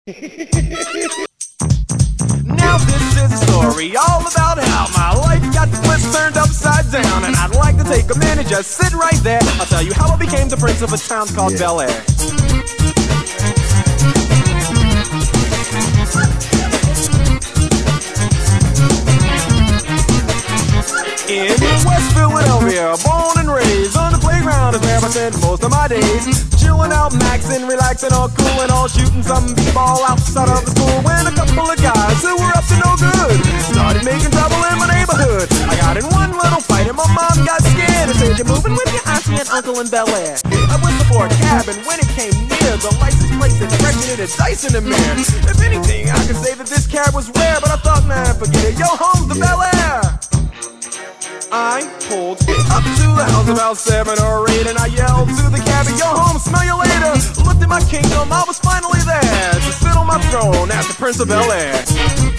Now this is a story all about how my life got flipped, turned upside down, and I'd like to take a minute, just sit right there. I'll tell you how I became the prince of a town called Bel Air. In West Philadelphia, born and raised on the playground is where I spent most of my days. Chilling out, maxing, relaxing, all cool and all shooting some b-ball outside of the school. When a couple of guys who were up to no good started making trouble in my neighborhood. I got in one little fight and my mom got scared and said, "You're moving with your auntie and uncle in Bel Air." I went before a cab and when it came near, the license plate said directed it a dice in the mirror. If anything, I could say that this cab was rare, but I thought, man, forget it. Yo, home's the Bel Air. I pulled up to the house about 7 or 8 and I yelled to the cabbie, "Yo home, smell you later." Looked at my kingdom, I was finally there to sit on my throne as the Prince of Bel Air.